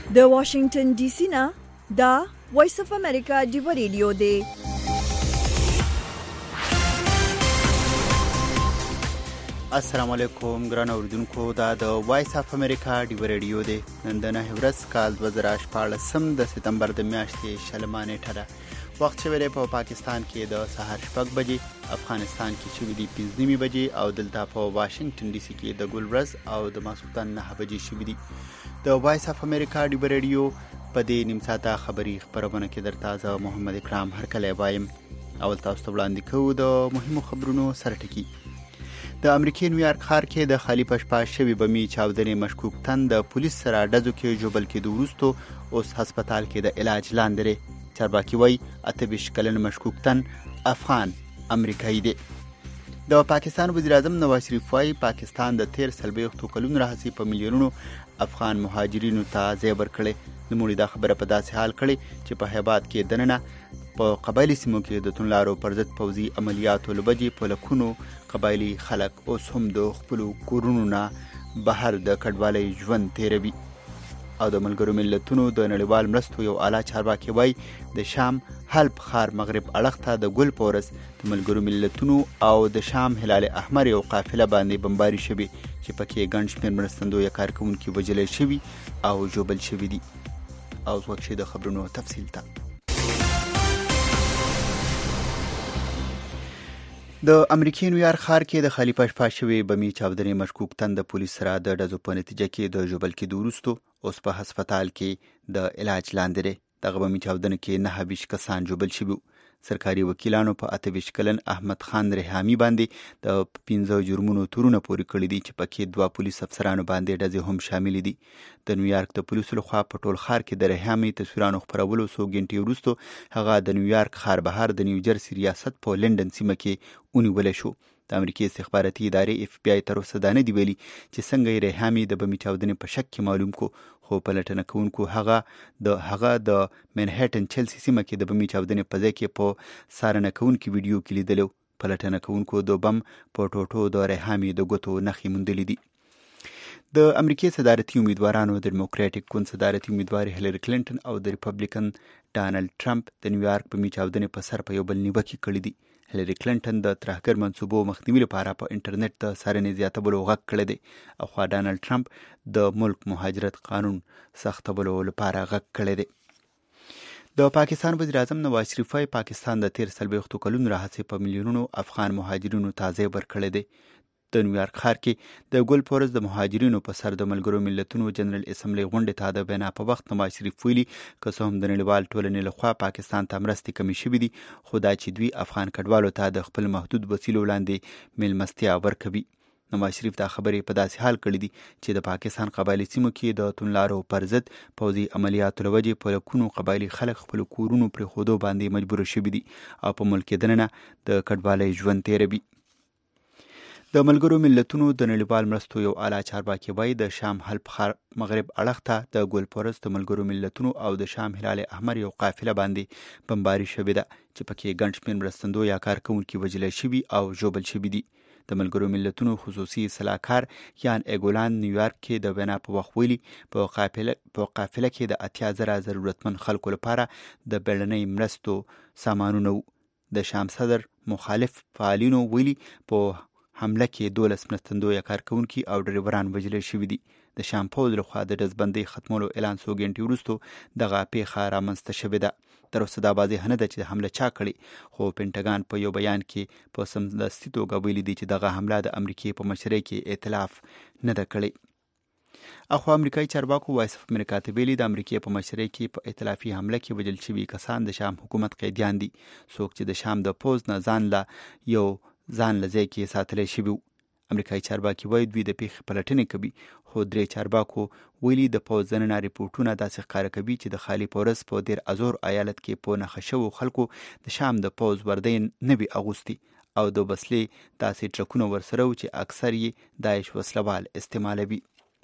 د واشنگټن ډي سي نه دا وایس اف امریکا دی ریډیو دی. السلام علیکم ګران اوریدونکو، دا د وایس اف امریکا دی ریډیو دی. نن د 9 ورځ کال 2014 د سپتمبر د میاشتې شلمه نیټه ده. وخت شوی دی په پاکستان کې د سهار 6 بجې، افغانستان کې شوی دی 5 بجې او دلته په واشنگټن ډي سي کې د ګل ورځ او د ماسخوتن 9 بجې شوی دی. د وایس اف امریکا دی ریډیو په دې نیم ساعته خبری خبرونه کې درته زه محمد اکرام هرکلی وایم. اول تاسو ته وړاندې کوو د مهمو خبرونو سرټکی. د امریکای نیویارک ښار کې د خالی پشپا شوی بمی چاودنې مشکوک تن د پولیس سره ډزو کې جوبل کې وروسته اوس هسپتال کې د علاج لاندې دی. چارواکي وایي 28 کلن مشکوک تن افغان امریکایي دی. د پاکستان وزیر اعظم نواز شریف وایي پاکستان د 13 کلونو راهیسې په میلیونونو افغان مهاجرینو ته ځای ورکړی. نوموړي دا خبره په داسې حال کړې چې په هیبات کې دننه په قبایلي سیمو کې د توندلارو پر ضد پوځي عملیاتو له وجې په لکونو قبایلي خلک اوس هم د خپلو کورونو نه بهر د کډوالۍ ژوند تیروي. او د ملګرو ملتونو د نړیوال مرستو یو اعلی چارواکي وایي د شام حلب ښار مغرب اړخ ته د ګل په ورځ د ملګرو ملتونو او د شام هلال احمر یو قافله باندې بمباري شوې چې پکې ګڼ شمېر مرستندویه کارکوونکي وژلي شوي او ژوبل شوي دي. او وخت د خبرونو تفصیل ته. د امریکای نیویارک ښار کې د خالی پشپا شوی بمی چاودنې مشکوک تن د پولیس سره د ډزو په نتیجه کې د ژوبل کېدو وروسته اوس په هسپتال کې د علاج لاندې دی. دغه بمی چاودنه کې 29 کسان ژوبل شوي. سرکاري وکیلانو په 28 کلن احمد خان ریحامي باندې د 15 جرمونو تورونه پورې کړي دي چې پکې 2 پولیس افسرانو باندې ډزې هم شامل دي. د نیویارک د پولیسو لخوا په ټول ښار کې د ریحامي تصویرانو خپرولو څو غنټې وروسته هغه د نیویارک ښار بهر د نیوجرسي ریاست په لندن سیمه کې ونیولی شو. د امریکای استخباراتي ادارې اف بی آی تر اوسه دا نه دی ویلي چې څنګه یې ریحامي د بمي چاودنې په شک کې معلوم کو، خو پلټنه کوونکو هغه د منهټن چلسي سیمه کې د بمي چاودنې په ځای کې په څارنه کوونکي ویډیو کې لیدلو. پلټنه کوونکو د بم په ټوټو د ریحامي د ګوتو نښې موندلې دي. د امریکای صدارتي امیدوارانو د ډیموکراټیک ګوند صدارتي امیدوار هیلری کلینټن او د ریپبلیکن ډانلډ ټرمپ د نیویارک بمي چاودنې په سر په یو بل نیوکې کړي دي. هیلری کلینټن د ترهګر منصوبو مخنیوي لپاره په انټرنیټ د څارنې زیاتولو غږ کړی دی، او خو ډانلډ ټرمپ د ملک مهاجرت قانون سختولو لپاره غږ کړی دی. د پاکستان وزیر اعظم نواز شریف وايي پاکستان د 13 کلونو راهیسې په میلیونونو افغان مهاجرینو ته ځای ورکړی دی. د نیویارک ښار کې د ګل په ورځ د مهاجرینو په سر د ملګرو ملتونو جنرال اسمبلی غونډې ته د بنا په وخت نواز شریف ویلي که څه هم د نړیوال ټولنې لخوا پاکستان ته مرستې کمې شوي دي، خو دا چې دوی افغان کډوالو ته د خپل محدود وسیلو لاندې میلمستیا ورکوي. نواز شریف دا خبرې په داسې حال کړي دي چې د پاکستان قبایلي سیمو کې د توندلارو پر ضد پوځي عملیاتو له وجې په لکونو قبایلي خلک خپل کورونو پرېښودو باندې مجبور شوي دي او په ملک دننه د کډوالۍ ژوند تیروي. د ملګرو ملتونو د نړیوال مرستو یو اعلی چارواکي وایي د شام حلب ښار مغرب اړخ ته د ګل په ورځ د ملګرو ملتونو او د شام هلال احمر یو قافله باندې بمباري شوې ده چې پکې ګڼ شمېر مرستندویه کارکوونکي وژلي شوي او ژوبل شوي دي. د ملګرو ملتونو خصوصي سلاکار یان ایګولان نیویارک کې د وینا په وخت ویلي په قافله کې د 80,000 ضرورتمند خلکو لپاره د بیړنۍ مرستو سامانونه وو. د شام صدر مخالف فعالینو ویلي په حمله کې 12 مرستندویه کارکوونکي او ډریوران وژل شوي دي. د شام پوځ لخوا د ډزبندۍ ختمولو اعلان څو غنټې وروسته دغه پیښه رامنځته شوې ده. تر اوسه دا واضح نه ده چې حمله چا کړې، خو پینټاګان په یو بیان کې په سمدستي توګه ویلي دي چې دغه حمله د امریکای په مشرۍ کې ائتلاف نه ده کړې. اخو امریکایي چارواکو وایس اف امریکا ته ویلي د امریکای په مشرۍ کې په ائتلافي حمله کې وژل شوي کسان د شام حکومت قیدیان دي، څوک چې د شام د پوځ نه ځان له ځای کې ساتلی شوي وو. امریکایي چارواکي وایي دوی د پیښې پلټنې کوي، خو 3 چارواکو ویلي د پوځ دننه ریپورټونه داسې ښکاره کوي چې د خالي په ورځ په دیر ازور ایالت کې په نښه شوو خلکو د شام د پوځ وردی نه وي اغوستي او د وسلې داسې ټرکونه ورسره وو چې اکثر یې داعش وسلوال استعمالوي.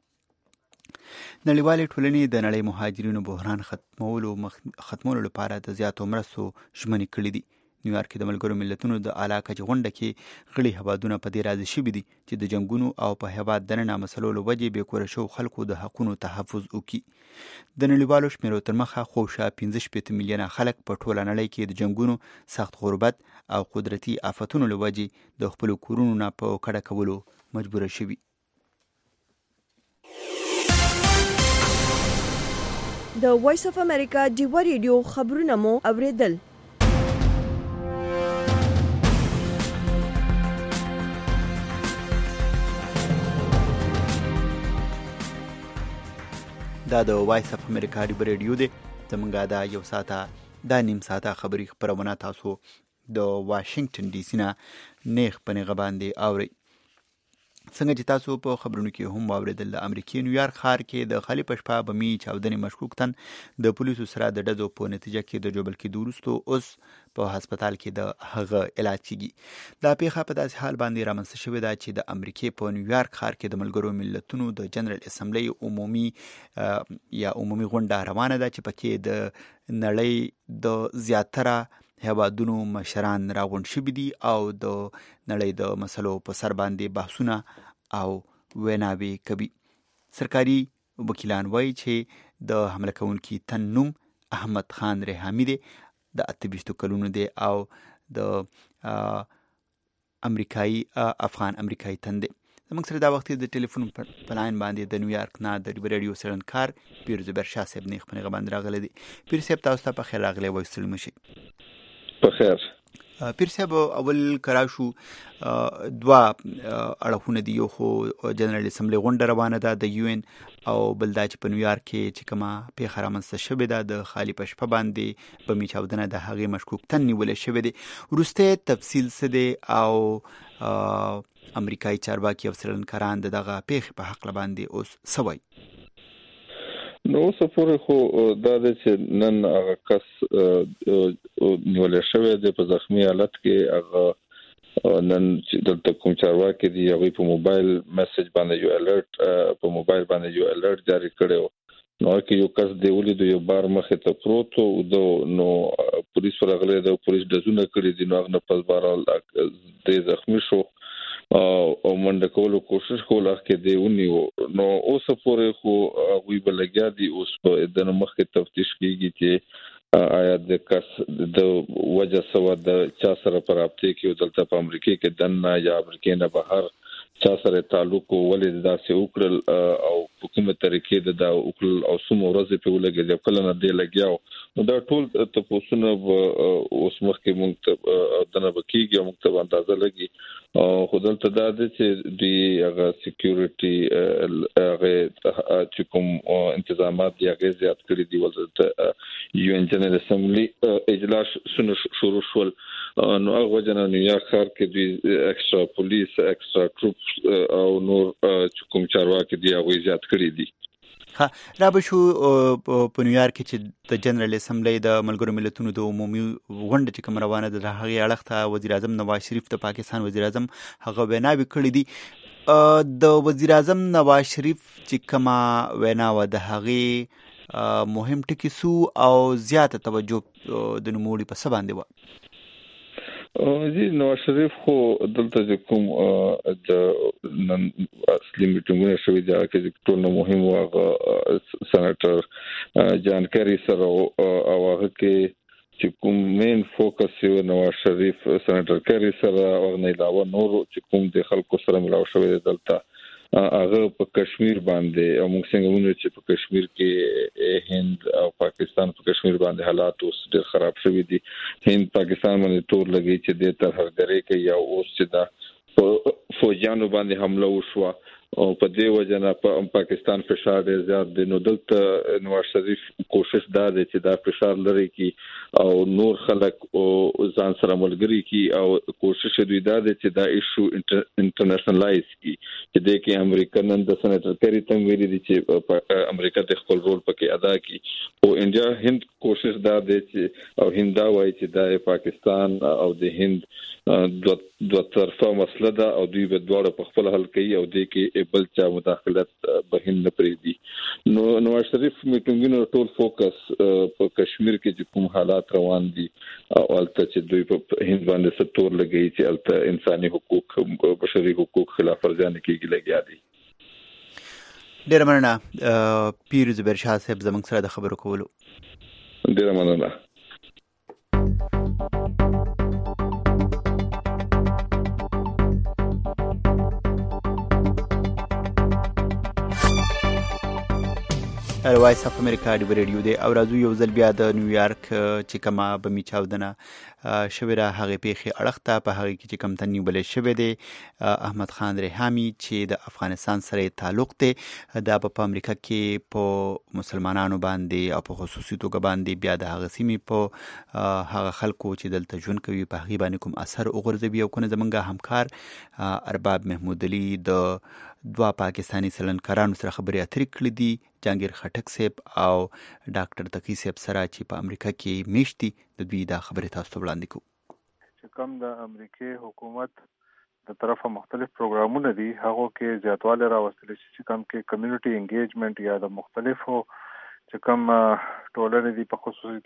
نړیوالې ټولنې د نړۍ مهاجرینو بحران ختمولو لپاره د زیاتو مرستو ژمنې کړې دي. نیویارک کې د ملګرو ملتونو د اعلی کچې غونډه کې غړي هیوادونه په دې راضي شوي دي چې د جنګونو او په هیواد دننه مسلو له وجې بې کوره شوو خلکو د حقونو تحفظ وکړي. د نړیوالو شمیرو تر مخه خوشا 15 میلیونه خلک په ټوله نړۍ کې د جنګونو، سخت غربت او قدرتي آفتونو له وجې د خپلو کورونو نه په کډه کولو مجبوره شوي. د وایس اف امریکا ډیوا ریډیو خبرونه مو اوریدل. دا د وایس اف امریکا ډیوا ریډیو دی. زمونږ دا یو ساعته دا نیم ساعته خبري خپرونه تاسو د واشنگټن ډي سي نه نیغ په نیغه باندې اورئ. څنګه چې تاسو په خبرونو کې هم واورېدل، د امریکې نیویارک ښار کې د خالي په شپه بمي چاودنې مشکوک تن د پولیسو سره د ډزو په نتیجه کې د ژوبل کېدو وروسته اوس په هسپتال کې د هغه علاج کیږي. دا پیښه په داسې حال باندې رامنځته شوې ده چې د امریکې په نیویارک ښار کې د ملګرو ملتونو د جنرال اسمبلی عمومي غونډه روانه ده چې پکې د نړۍ د زیاتره هیوادونو مشران راغونډ شوي دي او د نړۍ د مسلو په سر باندې بحثونه او ویناوې کوي. سرکاري وکیلان وایي چې د حمله کوونکي تن نوم احمد خان ریحامي دی، د 28 کلونو دی او د افغان امریکایي تن دی. زموږ سره دا وخت د ټلیفون په لاین باندې د نیویارک نه د ډیوا ریډیو څېړنکار پیر زبیر شاه صاحب نیغ په نیغه باندې راغلی دی. پیر صاحب تاسو ته په خیر راغلی، وایي ستړي مشئ. په خیر. پیر صاحب اول کرا شو دوه اړخونه دي، یو خو جنرال اسمبلی غونډه روانه ده د UN او بل دا چې په نیویارک کې چې کومه پیښه رامنځته شوې ده د خالي په شپه باندې بمي چاودنه د هغې مشکوک تن نیولی شوی دی. وروستی تفصیل څه دی او امریکایي چارواکي او څېړنکاران د دغه پیښې په هکله باندې اوس څه وایي؟ نو اوسه پورې خو دا دی چې نن هغه کس نیولی شوی دی په زخمي حالت کې. هغه نن چې دلته کوم چارواکي دي هغوی په موبایل میسج باندې یو الرټ جاری کړی و. نو هغه کې یو کس دی ولیدو، یو بار مخې ته پروت و، نو پولیس ورغلی دی، پولیس ډزونه کړي دي، نو هغه نه پس بهرحال دی زخمي شو او منډه کولو کوشش کول کې دی ونیو. نو اوسه پورې خو هغوی به لګیا دي، اوس په دنه مخکې تفتیش کېږي چې آیا د کس د وجه سوه د چا سره په رابطې کې دلته په امریکې کې دننه یا امریکې نه بهر چا سره تعلق ولې داسې وکړل او په کومه طریقې دا وکړل او څومره ورځې په ولګېدل، کله نه دی لګیاو. نو دا ټول تاسو اوس مخکې موږ ته دنه بکیږي او موږ ته اندازه لګي. خو دلته دا دی چې دوی هغه سکیورټي هغه چې کوم انتظامات دی هغه زیات کړي دي. ولته UN جنرال اسمبلی اجلاس شروع شول، نو هغه وجه نه نیویارک ښار کې دوی ایکسترا پولیس، ایکسترا ټروپس او نور چې کوم چارواکي دي هغه زیات کړي دي. را به شو په نیویارک کې چې د جنرال اسمبلی د ملګرو ملتونو د عمومي غونډه چې کوم روانه ده د هغې اړخ ته وزیر اعظم نواز شریف د پاکستان وزیر اعظم هغه ویناوې کړي دي. د وزیر اعظم نواز شریف چې کومه وینا وه د هغې مهم ټکي سو او زیاته توجه د نوموړي په څه باندې وه؟ جی نواز شریف خو دلته چې کوم د نن اصلي میټینګونه شوي دي هغه کې ټول نه مهم هغه سنټر جان کیری سره او هغه کې چې کوم مین فوکس یو نواز شریف سنټر کیری سره او نه علاوه نور چې کوم د خلکو سره ملاو شوی دی دلته هغه په کشمیر باندې او موږ څنګه وینو چې په کشمیر کې هند او پاکستان په کشمیر باندې حالات اوس ډېر خراب شوي دي. هند پاکستان باندې تور لګي چې د ترهګرۍ کې یا اوس چې دا فوجانو باندې حمله وشوه او په دې وجه نه په پاکستان فشار ډېر زیات دی. نو دلته نواز شریف کوشش دا دی چې دا فشار لري کی او نور خلک ځان سره ملګری کی او کوشش دوی دا دی چې دا ایشو انټرنیشنلایز کی چې د کې امریکا نن د سنټر کری تم ویلي دي چې امریکا د خپل رول پکې ادا کی او انډیا هند کوشش دا دی چې او هند دا وایي چې دا پاکستان او د هند دوه طرفه مسله ده او دوی به دواړه په خپل حل کوي او د کې بل چا مداخلت بهین نه پریږدي. نواز شریف میټینګونو ټول فوکس په کشمیر کې کوم حالات روان دي او البته چې دوی په هند باندې ستور لګي چې البته انساني حقوق بشري حقوق خلاف ورزیانه کېږي لګیا دي. ډېر مننه پیر زبیر شاه صاحب زموږ سره د خبرو کولو. ډېر مننه. وایس اف امریکا د ریډیو دی او راځو یو ځل بیا د نیویارک چې کومه بمی چاودنه شوې را هغه پیښې اړخته په هغه کې چې کوم تنیبل شوې دی احمد خان ریحامي چې د افغانستان سره تعلق دی دا په امریکا کې په مسلمانانو باندې او په خصوصي توګه باندې بیا د هغه سیمې په هغه خلکو چې دلته ژوند کوي په هغه باندې کوم اثر وګرځوي او کنه زمونږ همکار ارباب محمود علي د دوا پاکستانی سلنکارانو سره خبرې اترې کړې دي جهانگیر خټک صاحب او ډاکټر تقی صاحب سره چې په امریکا کې میشتي د دوی دا خبرې تاسو ته وړاندې کوو. چې کوم د امریکای حکومت د طرفه مختلف پروګرامونه دي هغه کې زیاتواله راوستل شي چې کوم کې کمیونټي انګیجمنٹ یا د مختلفو چې کوم ټولنې دي په خصوصي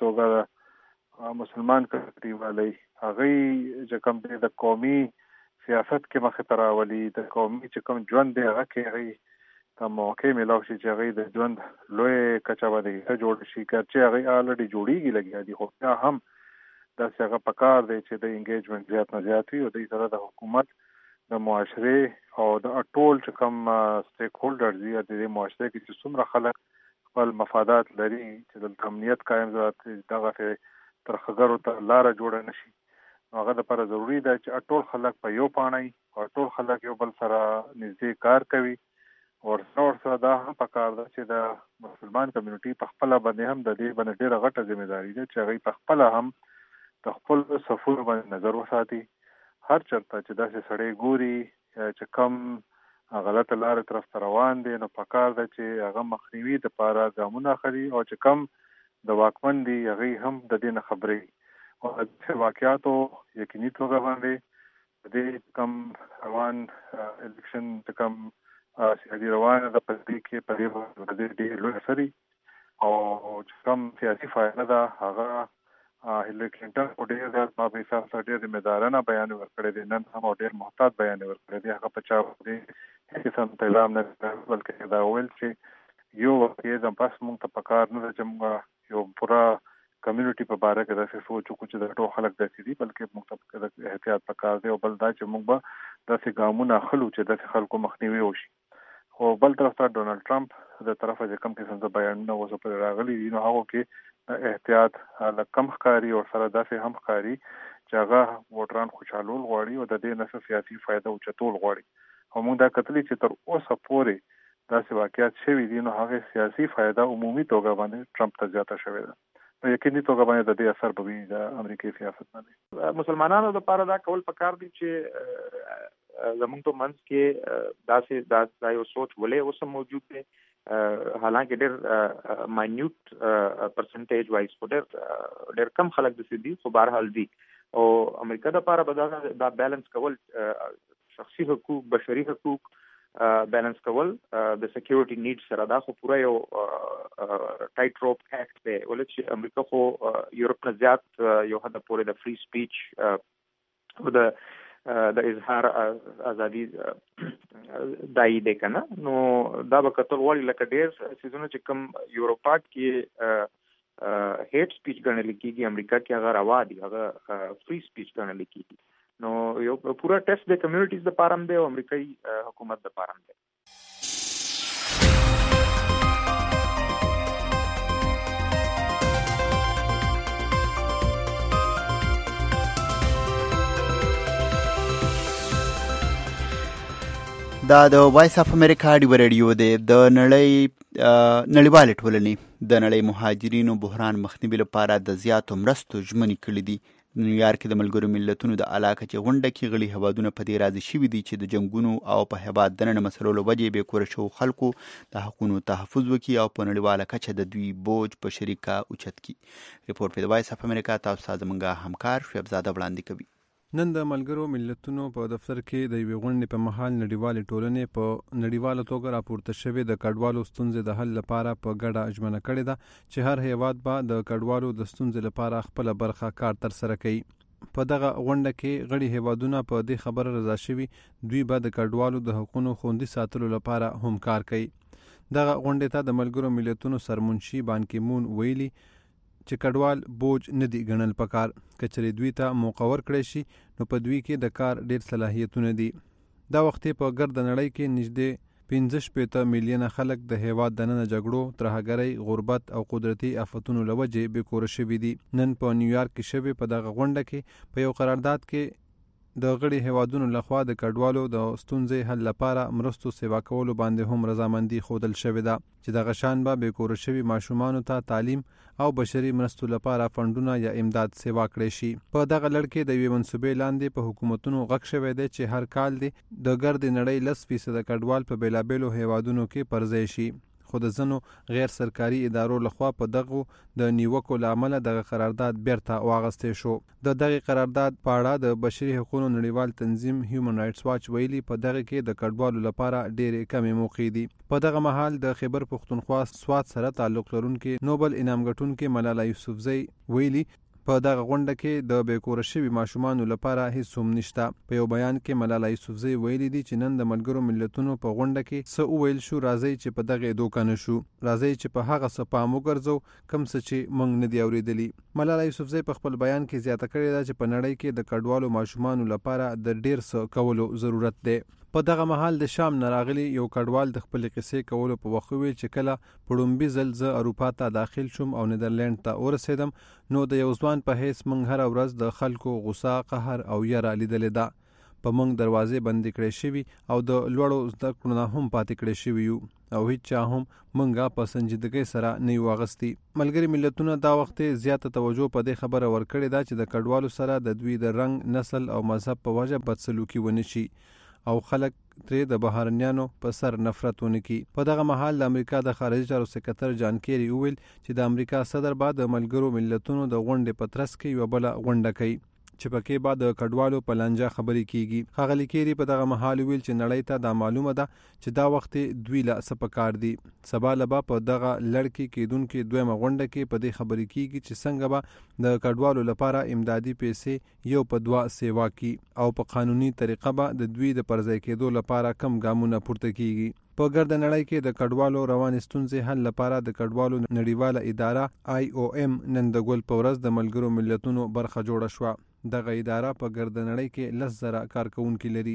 توګه مسلمان کړي هغه چې کوم د قومي سیاست کې مخه تراولي د قومي چې کوم ژوند دی هغه کې کوم موقع ملاوي چې هغه د ژوند لوی کچا باندې جوړ شي چې هغه الریډي جوړیږي لګیا دي خو هم دا څنګه پکار دی چې د انګیجمنٹ زیات نه زیات وي او د سره د حکومت د معاشره او د ټول چې کوم سټیک هولډرز دي د معاشره کې چې څومره خلک خپل مفادات لري چې د امنیت قائم دغه تر خبرو ته لار جوړ نشي هغه د پر ضروری ده چې ټول خلک په یو پانای او ټول خلک یو بل سره نږدې کار کوي او سره دا هم پکار ده چې د مسلمان کمیونټي په خپل باندې هم د دې باندې ډېر غټه ځمېداري ده چې هغه په خپل هم د خپل صفور باندې نظر وساتي هر چرته چې دا سړی ګوري چې کم غلطه لار طرف روان دي نو پکار ده چې هغه مخنیوي د پاره ګامونه اخلي او چې کم د واکمن دي هغه هم د دې خبرې او د واقعاتو یقیني توګه باندې د کم روان الیکشن د کم سیاسي روانه د پدې کې په دې باندې ډېر لوی اثر او کم سیاسي فایده ده هغه هیلری کلینټن او ډېر زیات ما په حساب سره ډېر ذمہدارانه بیان ورکړی دی نن هم ډېر محتاط بیان ورکړی دی هغه په چا باندې هیڅ هم پیغام نه بلکې دا ویل چې یو وخت د پاس مونږ ته پکار نه چې یو پورا کمیونټي په باره کې داسې سوچ وکړو چې د ټول خلک داسې دي بلکې موږ ته د احتیاط پکار دی او بل دا چې موږ به داسې ګامونه اخلو چې داسې خلکو مخنیوي وشي خو بل طرف ته ډونالد ټرمپ د طرفه چې کوم قسم د بیانونه وسو پر راغلي دي نو هغه کې احتیاط کم ښکاری او سره داسې هم ښکاری چې هغه ووټران خوشحالول غواړي او د دې نه سیاسي فایده او چتول غواړي او موږ دا کتلی چې تر اوسه پورې داسې واقعیت شوي دي نو هغه سیاسي فایده عمومي توګه باندې ټرمپ ته زیاته شوې ده نو یقیني توګه باندې د دې اثر به وي د امریکایي سیاست باندې مسلمانانو لپاره دا کول پکار دي چې زمونږ ته منځ کې داسې یو سوچ ولې اوس موجود دی حالانکه ډېر ماینیوټ پرسنټیج وایز ډېر کم خلک د دي خو بهرحال دي او امریکا لپاره به دا بیلانس کول شخصي حقوق بشري حقوق بیلانس کول د سکیورټي نیډ سره دا خو پوره یو ټایټ روپ اکټ دی ولې چې امریکا خو یورپ نه زیات یو حد پورې د فری سپیچ او د اظهار ازادي دای دی کنه نو دا به کتل وړي لکه ډېر سيزونه چې کوم یورپا کې هیټ سپیچ ګڼل کېږي امریکا کې هغه روا دي هغه فری سپیچ ګڼل کېږي نو یو پورا ټیسټ د کمیونټیز د پاره هم دی او امریکایي حکومت د پاره هم دی. دا د وایس اف امریکا دی ریډیو دی د نړیوال ټولنې د نړۍ مهاجرینو بحران مخنیوي لپاره د زیاتو مرستو ژمنې کړې دي. نیویارک د ملګرو ملتونو د علاقه چې غونډه کې غړي هوادونه په دې راضي شوي دي چې د جنگونو او په هیواد دننه مسلو له وجې بې کوره شوو خلکو د حقونو تحفظ وکړي او په نړیواله کچه د دوی بوج په شریکه اوچت کړي. ریپورټ په د وایس اف امریکا تاسو ته زموږ همکار شعیب زاده وړاندې کوي. نن د ملګرو ملتونو په دفتر کې د یوې غونډې په مهال نړیوالې ټولنې په نړیواله توګه راپورته شوې د کډوالو ستونزې د حل لپاره په ګډه ژمنه کړې ده چې هر هیواد به د کډوالو د ستونزې لپاره خپله برخه کار ترسره کوي. په دغه غونډه کې غړي هیوادونه په دې خبره رضا شوي دوی به د کډوالو د حقوقو خوندي ساتلو لپاره هم کار کوي. دغه غونډې ته د ملګرو ملتونو سرمنشي بان کی مون ویلي چې کډوال بوج نه دی ګڼل پکار، کچرې دوی ته موقع ورکړی شي نو په دوی کې د کار ډیر صلاحیتونه دي. دا وخت په ګرد نړۍ کې نږدې 15 میلیونه خلک د هیواد دننه جګړو، ترهګرۍ، غربت او قدرتي آفتونو له وجې بېکوره شوي دي. نن په نیویارک کې شوې په دغه غونډه کې په یو قرارداد کې د غړي هیوادونو لخوا د کډوالو د ستونزې حل لپاره مرستو سیوا کولو باندې هم رضامندي ښودل شوې ده چې دغه شان به بېکوره شوي ماشومانو ته تعلیم او بشري مرستو لپاره فنډونه یا امداد سیوا کړی شي. په دغه لړ کې د یوې منصوبې لاندې په حکومتونو غږ شوی دی چې هر کال د ګرد نړۍ 10% کډوال په بېلابېلو هیوادونو کې پرځای شي. خو د ځینو غیر سرکاري ادارو لخوا په دغه د نیوکو له امله دغه قرارداد بیرته واغستی شو. د دغه قرارداد په اړه د بشري حقوقو نړیوال تنظیم هیومن رایټس واچ ویلي په دغه کې د کډوالو لپاره ډېرې کمې موقع دي. په دغه مهال د خیبر پښتونخوا سوات سره تعلق لرونکي نوبل انعام ګټونکي ملاله یوسفزۍ ویلي په دغه غونډه کې د بېکوره شوي ماشومانو لپاره هیڅ هم نشته. په یو بیان کې ملاله یوسفزۍ ویلي دي چې نن د ملګرو ملتونو په غونډه کې څه وویل شو، راځئ چې په دغه دوکه نه شو، راځئ چې په هغه څه پام وګرځو کوم څه چې موږ نه دي اورېدلي. ملاله یوسفزۍ په خپل بیان کې زیاته کړې ده چې په نړۍ کې د کډوالو ماشومانو لپاره د ډېر څه کولو ضرورت دی. په دغه مهال د شام نه راغلي یو کډوال د خپلې قصې کولو په وخت ویل چې کله په لومبي ځل زه اروپا ته داخل شوم او نیدرلند ته ورسېدم نو د یو ځوان په حیث موږ هره ورځ د خلکو غوسه، قهر او یره لیدلې ده. په موږ دروازې بندې کړې شوي او د لوړو زده کړو نه هم پاتې کړې شوي یو او هیڅ چا هم موږ په سنجیدګۍ سره نه یو اغستی. ملګري ملتونه دا وخت زیاته توجه په دې خبره ورکړې ده چې د کډوالو سره د دوی د رنګ، نسل او مذهب په وجه بدسلوکي ونه شي او خلک ترې د بهرنیانو په سر نفرت ونه کړي. په دغه مهال د امریکا د خارجي چارو سکرټر جان کیری وویل چې د امریکا صدر به د ملګرو ملتونو د غونډې په ترڅ کې یوه بله غونډه کوي چې پکې به د کډوالو په لانجه خبرې کیږي. ښاغلي کیری په دغه مهال ویل چې نړۍ ته دا معلومه ده چې دا وخت دوی له څه پکار دي. سبا له به په دغه لړ کې کیدونکې دویمه غونډه کې په دې خبرې کیږي چې څنګه به د کډوالو لپاره امدادي پیسې یو په دوه سیوا کی او په قانوني طریقه به د دوی د پرځای کېدو لپاره کم ګامونه پورته کیږي. په ګرد نړۍ کې د کډوالو روانې ستونزې حل لپاره د کډوالو نړیواله اداره IOM نن د ګل په ورځ د ملګرو ملتونو برخه جوړه شوه. دغه اداره په ګرد نړۍ کې 10,000 کارکونکي لري.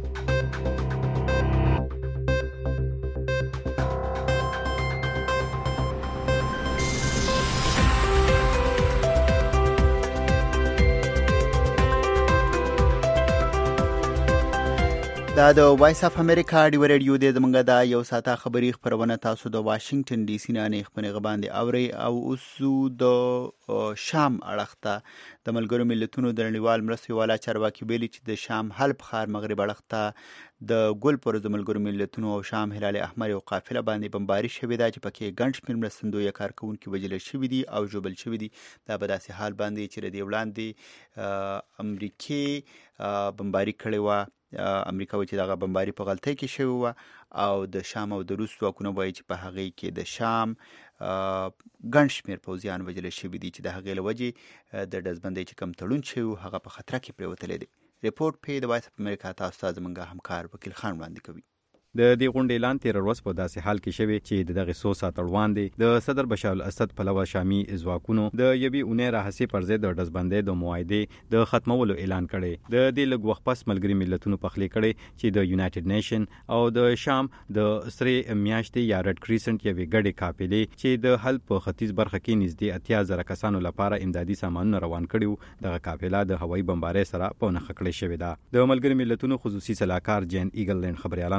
دا د وایس اف امریکا ډیو ریډیو د زمونږ د یو ساعته خبري خبرونه تاسو د واشنگټن ډي سي نه خبرونه باندې اوري او اوس د شام اړخته د ملګرو ملتونو د نړیوال مرستې والا چارواکي ویلي چې د شام حلب ښار مغرب اړخته د ګل پر د ملګرو ملتونو او شام هلال احمر یو قافله باندې بمباري شوې ده چې پکې ګڼ شمېر مرستندویه کارکونکي وژل شوي دي او ژوبل شوي دي. دا به داسې حال باندې چې د دې وړاندې امریکې بمباري کړې وه. امریکا وایي چې دغه بمباري په غلطۍ کې شوې وه او د شام او د روس ځواکونه وایي چې په هغې کې د شام ګڼ شمېر پوځیان وژل شوي دي چې د هغې له وجې د ډزبندۍ چې کوم تړون شوی و هغه په خطره کې پرېوتلی دی. ریپورټ پې د وایس اف امریکا تاسو ته زموږ همکار وکیل خان وړاندې کوي. د دې غونډې اعلان تیر ورځ په داسې حال کې شوی چې دغه څو ساعت وړاندې د صدر بشار الاسد پلوه شامي ځواکونو د یوې اونۍ راهیسې پر ضد د ډزبندۍ د معاهدې د ختمولو اعلان کړی. د دې لږ وخت پس ملګري ملتونو پخلی کړی چې د یونایټډ نیشن او د شام د سرې میاشتې یا رد کریسنټ یوې ګډې قافلې چې د حل په ختیځ برخه کې نږدې 80,000 کسانو لپاره امدادي سامانونه روان کړي. دغه قافله د هوایي بمبارۍ سره په نښه کړې شوې ده. د ملګري ملتونو خصوصي سلاکار جین ایګل لینډ خبريالانو سره د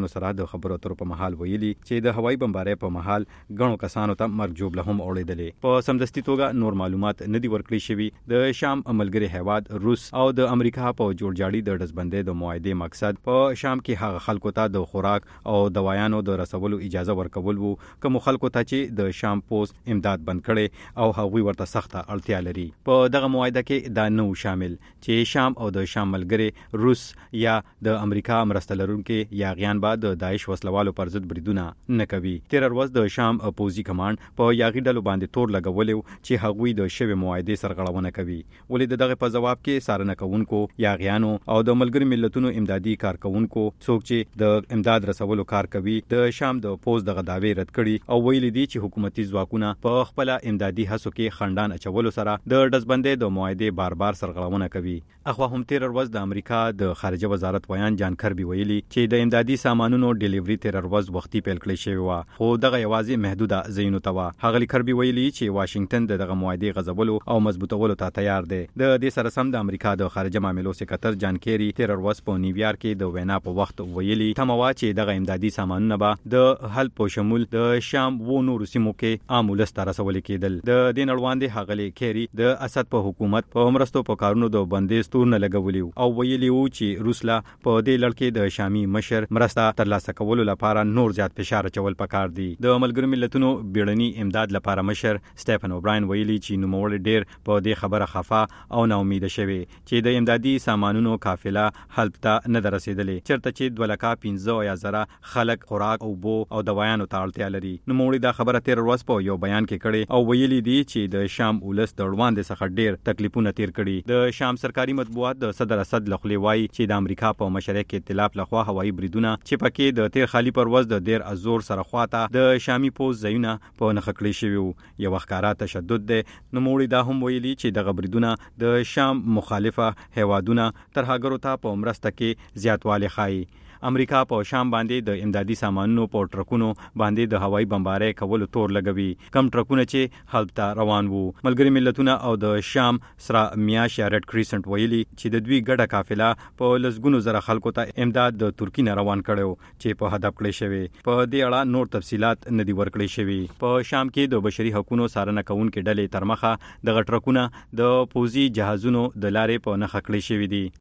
د خبرو اترو په مهال ویلي چې د هوایي بمبارۍ په مهال غنو کسانو ته مرګ جوړه هم اوړېدلې. په سمدستي توګه نور معلومات نه دي ورکړي شوي. د شام ملګری هیواد روس او د امریکا په جوړجاړي د ډزبندۍ د معاهدې مقصد په شام کې هغه خلکو ته د خوراک او دوايانو د رسولو اجازه ورکول وو کوم خلکو ته چې د شام پوسټ امداد بند کړي او هغوی ورته سخته اړتیا لري. په دغه معاهده کې دا نو شامل چې شام او د شام ملګری روس یا د امریکا مرسته لرونکي یاغیان به د داعش وسلوالو پر ضد بریدونه نه کوي. تیر ورځ د شام پوزي کمانډ په یاغي ډلو باندې تور لګولې چې هغوی د شوی معاهده سرغړونه کوي. ولې دغه په جواب کې څارنه کوونکو یاغیانو او د ملګری ملتونو امدادي کارکونکو څوک چې د امداد رسولو کار کوي د شام د پوز دغه داوی رد کړي او ویل دي چې حکومتي ځواکونه په خپل امدادي هڅو کې خندان اچولو سره د ډزبندۍ د معاهده بار سرغړونه کوي. اخوا هم تیر ورځ د امریکا د خارجه وزارت ویان جان کربي ویلي چې د امدادي سامانونو ډیلیوري تیر ورځ وختي پیل کړی شوی و خو دغه یوازې محدوده ځایونو ته و. هغه کربي ویلي چې واشنگټن دغه معاهده غځولو او مضبوطولو ته تیار دی. د دې سره سم د امریکا د خارجه معاملو سکرټر جان کیری تیر ورځ په نیویارک کې د وینا په وخت ویلي تموا چې دغه امدادي سامانونه به د حل په شمول د شام و نور سیمو کې عام ولس ته رسول کېدل. د دې نړوندې هغه کیری د اسد په حکومت په مرستو په کارونو د بندیز تور نه لګولی او ویلي وو چې روسلا په دې لړ کې د شامي مشر مرسته ترلاسه کولو لپاره نور زیات فشار چول پکار دي. د ملګرو ملتونو بیړني امداد لپاره مشر سټيفن اوبراین ویلي چې نوموړی ډیر په دې خبره خفه او نا امید شوی چې د امدادي سامانونو قافله حلب ته نه رسیدلې چرته چې 2,15,000 خلک خوراک او بو او دوايانو ته اړتیا لري. نوموړی دا خبره تیر ورځ په یو بیان کې کړي او ویلي دي چې د شام ولس د وړاندې څخه ډیر تکلیفونه تیر کړي. د شام سرکاري مطبوعات د صدر اسد لخوا وایي چې د امریکا په مشرق ائتلاف لخوا هوایي بریدونه چې پکې د تیر خالي پر ورځ د دیر ازور سره خواته د شامي پوز ځایونه په نخ کړی شوی وو یو ښکارا تشدد دی. نوموړی دا هم ویلي چې د بریدونه د شام مخالفه هیوادونه ترهګرو ته په مرسته کې زیاتوالی ښایي. امریکا په شام باندې د امدادي سامانونو په ټرکونو باندې د هوایي بمبارۍ کولو تور لګوي. کم ټرکونه چې حلب ته روان وو. ملګری ملتونه او د شام سره میاش یا ریډ کریسنټ ویلي چې د دوی ګډه قافله په لسګونو زره خلکو ته امداد د ترکی نه روان کړو چې په هدف کړی شوی. په دې اړه نور تفصيلات نه دي ورکړي شوی. په شام کې د بشري حقوقو څارنه کوونکې ډلې ترمخه د ټرکونه د پوزي جهازونو د لارې په نخښه کړی شوی دي.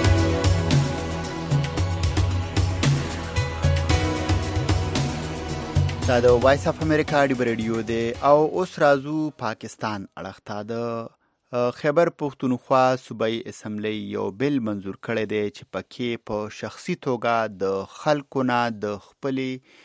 دا د وایس اف امریکا دی ریډیو دی او اوس راځو پاکستان اړخته. د خیبر پختونخوا صوبایي اسمبلی یو بل منظور کړی دی چې پکې په شخصي توګه د خلکو نه د خپلې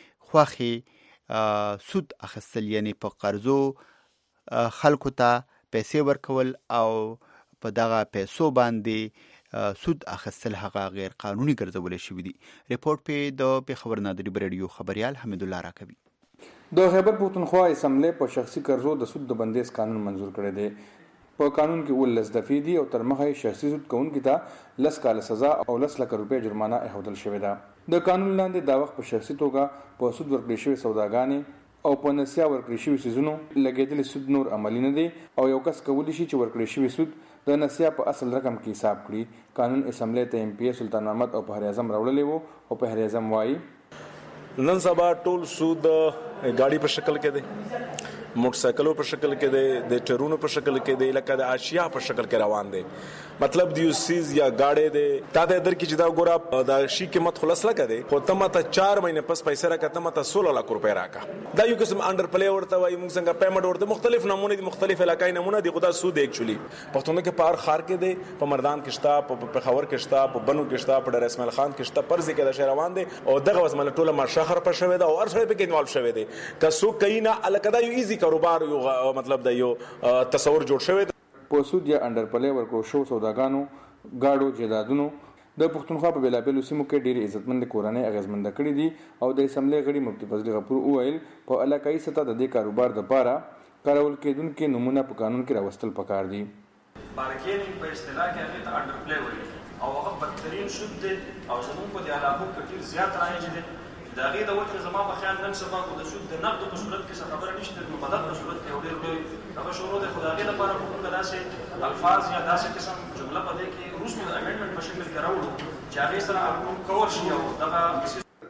خوښې سود اخیستل یعنی په قرضو خلکو ته پیسې ورکول او په دغه پیسو باندې سود اخیستل هغه غیر قانوني ګرځول شوی دی. ریپورت په د پیښور نادری ریډیو خبريال حمید الله راکوي. د خیبر پختونخوا اسمبلی په شخصي قرضو د سود د بندیز قانون منظور کړی دی. په قانون کې ولس دفعې دي او تر مخه شخصي سود کوونکو ته 10 کال سزا او 10 لک روپۍ جرمانه احودل شوې ده. د قانون لاندې دا وخت په شخصي توګه په سود ورکړې شوی سوداګانې او په نسیا ورکړې شوی سيزونو لګیدل سود نور عملی نه دي او یو کس کولی شي چې ورکړې شوی سود د نسیا په اصل رقم کې حساب کړي. قانون اسمبلی ته ایم پی سلطان محمد او فهر اعظم راوړلې وو او فهر اعظم وایي نن سبا ټول سود गाड़ी په شکل کې دی, موټرسایکلو په شکل کې دی, د ټرونو په شکل کې دی, لکه د اشیا په شکل کې روان دی. مطلب دی سیز یا گاډي دی تا د در کې چې دا ګورا د شي قیمت خلاص لکه دی خو ته ماته 4 مهینه پس پیسې راکته ماته 16 لک روپۍ راکا. دا یو قسم انډر پلی ورته وای موږ څنګه پیمنټ ورته مختلف نمونه دي, مختلف علاقای نمونه دي. خدا سود اکچولی پښتون کې پار خار کې دی, په مردان کې شتا, په پېښور کې شتا, په بنو کې شتا, په ډر اسماعیل خان کې شتا, پرځ کې د شهر روان دي او دغه وسمنه ټوله ما شهر په شوي دا او هر څه په کې انوالو شوي دي. که سو کینا الکدا یو ایزی کاروبار یو مطلب دا یو تصور جوړ شوی دی. په سود یا انډر پلی ورکو شو سوداګانو گاډو جیدادونو د پښتونخوا په بلابلو سیمو کې ډېر عزتمند کورنۍ اغیزمند کړي دي او د اسمبلی غړي مفتی فضل غفور وویل په علاقائی سطح د دې کاروبار د پاره کارول کېدونکو نمونه په قانون کې راوستل پکار دي. بارکینګ په اصطلاح کې هغه ته انډر پلی وایي او هغه بدترین شود دي او زموږ په دې علاقو کې ډېر زیات رایج دي. دا غي د وجه زما په خیال نن سبا کو د سود د نقد په صورت کې څه خبره نشته, نو مدد په صورت کې وړي هغه شروع د خدای لپاره په داسې الفاظ یا داسې قسم جمله په دې کې روس د امندمنت په شکل کې راوړو چې هغه سره حکم کول شي او دغه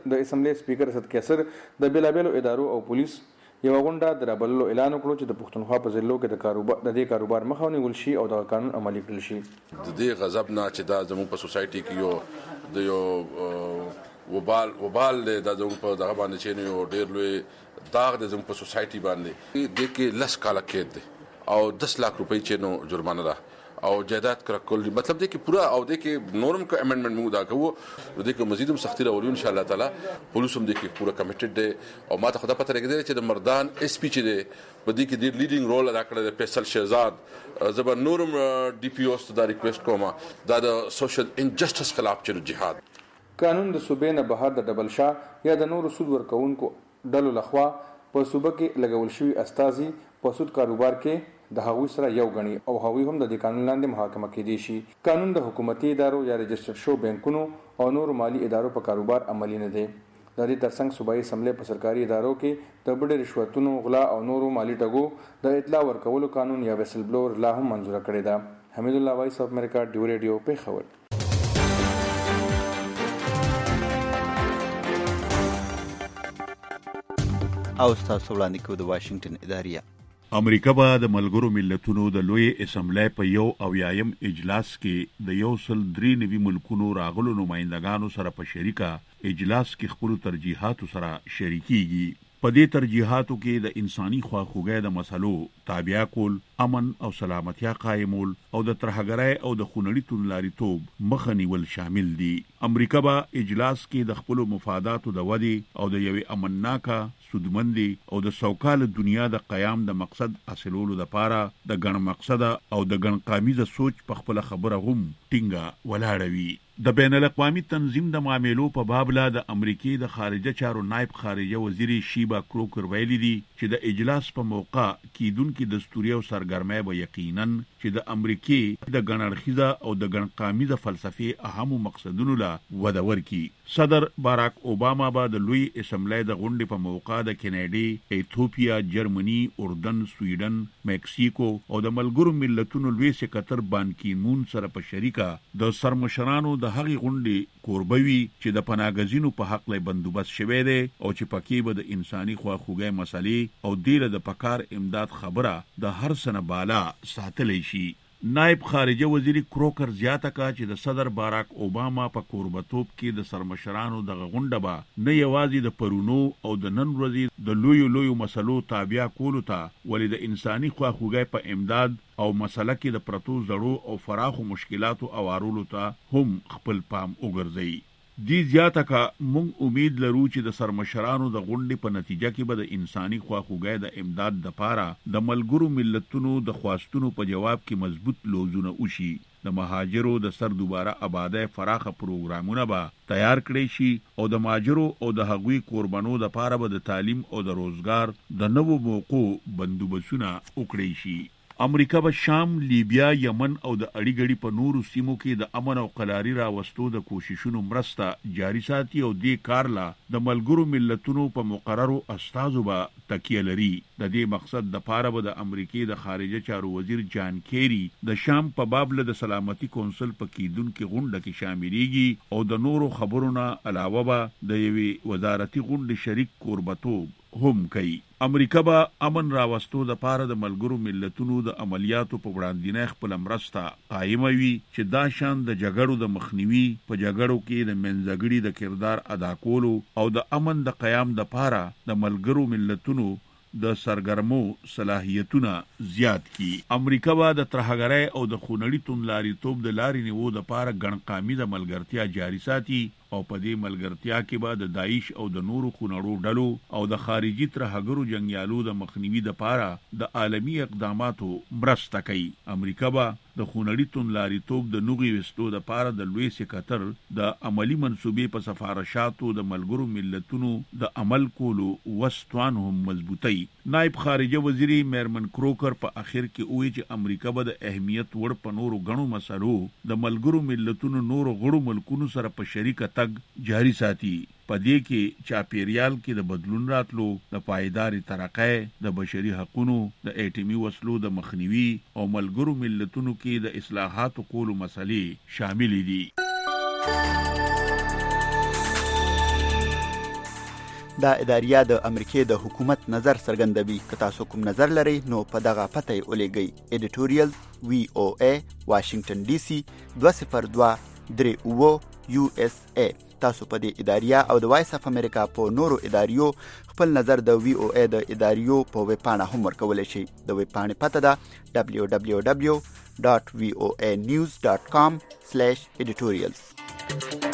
د اسمبلی سپیکر اسد کیسر د بلابلو ادارو او پولیس یو غونډه درابللو اعلان وکړو چې د پښتونخوا په ضلعو کې د دې کاروبار مخه ونیول شي او د قانون عملي کړل شي. د دې غضب نه چې دا زموږ په سوسایټي کې یو وبال د زموږ په دغه باندې چې یو ډېر لوی داغ د زموږ په سوسایټي باندې د کې لس کاله کېد او 10 لک روپۍ چې نو جرمانه ده او جائیداد کرکول مطلب دی کې پورا او دی کې نورم کا امندمنت موږ دا کوو د کې مزید سختی راوړو ان شاء الله تعالی. پولیس هم دی کې پورا کمیټډ دی او ما ته خدا پته لګیږي چې د مردان اس پی چې دی په دې کې د لیډینګ رول ادا کړی د فیصل شهزاد زبر نورم ډي پی او ست دا ریکوست کوم دا د سوشل انجسټس خلاف چې جهاد قانون د صوبې نه بهر د ډبل شاه یا د نورو سود ورکوونکو ډلو لخوا په صوبه کې لګول شوی استازي په سود کاروبار کې د هغوی سره یو غني او هغوی هم د دې قانون لاندې محاکمه کېدي شي. قانون د حکومتي ادارو یا رجسټر شو بانکونو او نور مالی ادارو په کاروبار عملی نه دی. د دې ترڅنګ صوبایي اسمبلی په سرکاري ادارو کې د بډې رشوتونو غلا او نورو مالی ټګو د اطلاع ورکولو قانون یا ویسل بلور لا هم منظور کړی ده. حمید الله وایس اف امریکا ډیو ریډیو په خبر. او تاسو وړاندې کوو د واشنگټن ادارې. امریکا به د ملګرو ملتونو د لوی اسمبلی په 1 اجلاس کې د 193 ملکونو راغلو نمائندګانو سره په شریکه اجلاس کې خپل ترجیحات سره شریکيږي. په دې ترجیحاتو کې د انساني خواخوږۍ د مسلو تابع کول، امن او سلامتیا قائمول او د ترهګرۍ او د خونړي توندلاریتوب مخه نیول شامل دي. امریکا به اجلاس کې د خپل مفاداتو د ودی او د یوې امنناکه سودمندي او د سوکاله دنیا د قیام د مقصد حاصلولو لپاره د ګڼ مقصد او د ګڼ قامیزه سوچ په خپل خبره هم ټینګه ولاړوي. د بین الاقوامي تنظیم د معاملو په بابله د امریکای د خارجه چارو نائب خارجه وزیر شیبا کروکر ویلي دي چې د اجلاس په موقع کیدونکو دستوري او سرګرمۍ به یقینا چې د امریکای د ګڼړخیزه او د ګڼ قامیزه فلسفي اهم مقصدونو لا وده ورکي. صدر باراک اوباما به د لوی اسمبلی د غونډې په موقع د کینیډي، ایتھوپیا، جرمني، اردن، سویډن، مکسیکو او د ملګرو ملتونو لوی سکرټر بان کی مون سره په شریکه د سرمشرانو د هغې غونډې کوربوي چې د پناهګزینو په حق له بندوبست شوی دی او چې پکې به د انساني خواخوږۍ مسلې او دیره د پکار امداد خبره د هر سنه بالا ساتلی شي. نائب خارجه وزیر کروکر زیاته کا چې د صدر باراک اوباما په کوربتوب کې د سرمشرانو د غونډه به نه یوازې د پرونو او د نن ورځې د لویو مسلو تابع کولو ته ولې د انساني خواخوږۍ په امداد او مسله کې د پرتو زړو او فراخو مشکلاتو اوارولو ته هم خپل پام وګرځي. دی زیاته کا مونږ امید لرو چې د سرمشرانو د غونډې په نتیجه کې به د انساني خواخوږۍ د امداد لپاره د ملګرو ملتونو د خواستونو په جواب کې مضبوط لوزونه وشي. د مهاجرو د سر دوباره آبادۍ فراخه پروګرامونه به تیار کړي شي او د مهاجرو او د هغوی قربانو لپاره به د تعلیم او د روزګار د نوو موقعو بندوبستونه وکړي شي. امریکا به شام، لیبیا، یمن او د اړیګړي په نورو سیمو کې د امن او قلاري راوستو د کوششونو مرسته جاری ساتي او دې کار لا د ملګرو ملتونو په مقررو استازو به تکیه لري. د دې مقصد د پاره به د امریکای د خارجه چارو وزیر جان کیری د شام په بابل د سلامتی کونسل په کېدونکو غونډه کې شاملېږي او د نورو خبرونو علاوه به د یوې وزارتي غونډې شریک کوربتوب هم کوي. امریکا به امن راوستو د پاره د ملګرو ملتونو د عملیاتو په وړاندې خپل مرسته قائموي چې دا شان د جګړو د مخنیوي په جګړو کې د منځګړي د کردار ادا کولو او د امن د قیام د پاره د ملګرو ملتونو د سرګرمو صلاحیتونه زیات کی. امریکا به د ترهګرۍ او د خونړي توندلاریتوب د لارې نیو د پاره ګڼ قامیزه ملګرتیا جاری ساتي او په دې ملګرتیا کې به د داعش او د نورو خونړو ډلو او د خارجي ترهګرو جنگیالو د مخنیوي د پاره د عالمی اقداماتو مرسته کوي. امریکا به د خونړي توندلاریتوب د نوغي وستو د پاره د لوی سکرټر د عملی منسوبې په سفارشاتو د ملګرو ملتونو د عمل کولو وستوان هم مضبوطي. نائب خارجه وزیر میرمن کروکر په اخر کې وایي چې امریکا به د اهمیت وړ په نورو غنو مسلو د ملګرو ملتونو نورو غړو ملکونو سره په شریکه جاری ساتي. په دې کې چاپیریال کې د بدلون راتلو، د پایداري ترقۍ، د بشري حقوقو، د اټومي وسلو د مخنیوي او ملګرو ملتونو کې د اصلاحاتو کولو مسلې شامل دي. دا اداریه د امریکای د حکومت نظر څرګندوي. که تاسو کوم نظر لرئ نو په دغه پته یې ولېږئ: editorial VOA Washington DC 20238 USA. تاسو په دې اداریه او د وایس اف امریکا په نورو اداریو خپل نظر د VOA د اداریو په ویب پاڼه هم ورکولی شئ. د ویب پاڼې پته ده www.voanews.com/editorials.